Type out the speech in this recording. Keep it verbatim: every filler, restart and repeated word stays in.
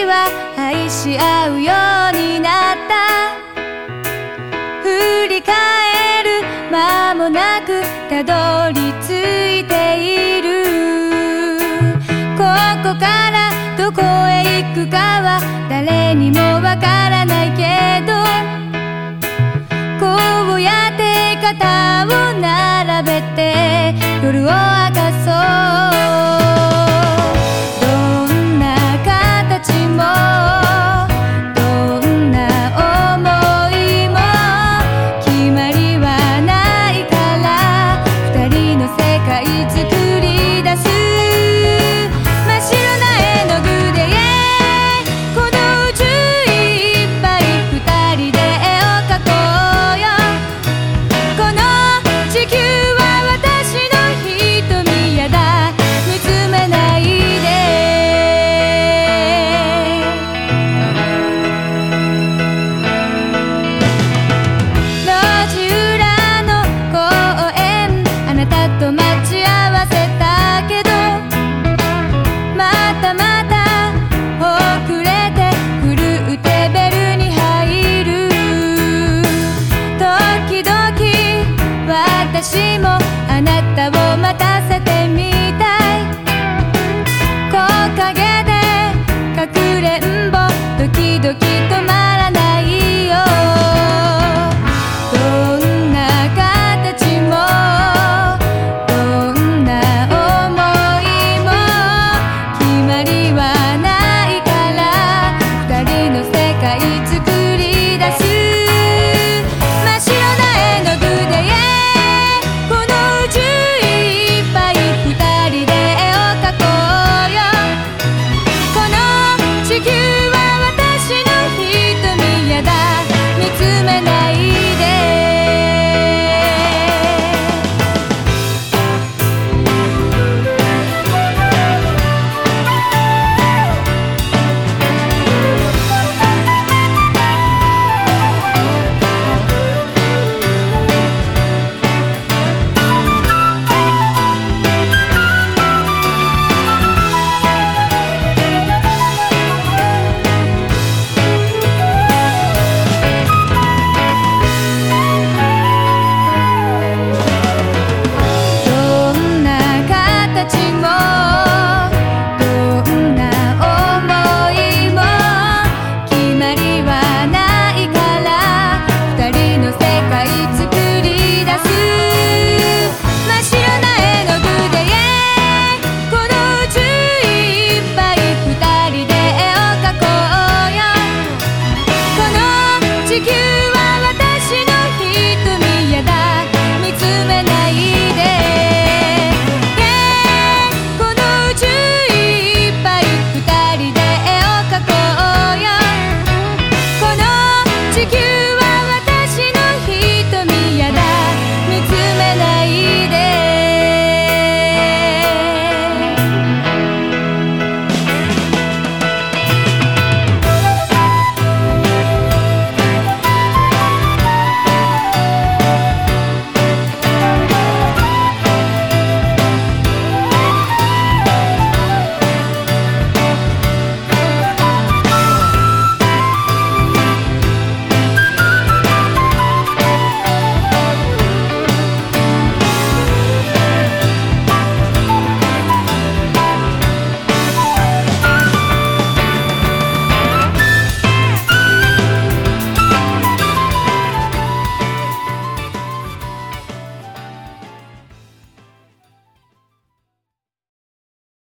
は愛し合うようになった。振り返る間もなくたどり着いている。ここからどこへ行くかは誰にもわからないけど、こうやって肩を並べて夜を明かそう。どんな形もどんな想いも決まりはないから、二人の世界作り出す。真っ白な絵の具でこの宇宙いっぱい二人で絵を描こうよ。この地球は私の瞳やだ、見つめないで。路地裏の公園、あなたと待ち合わせたけど、またまた遅れて古うてベルに入る。時々私もあなたを待たせてみる。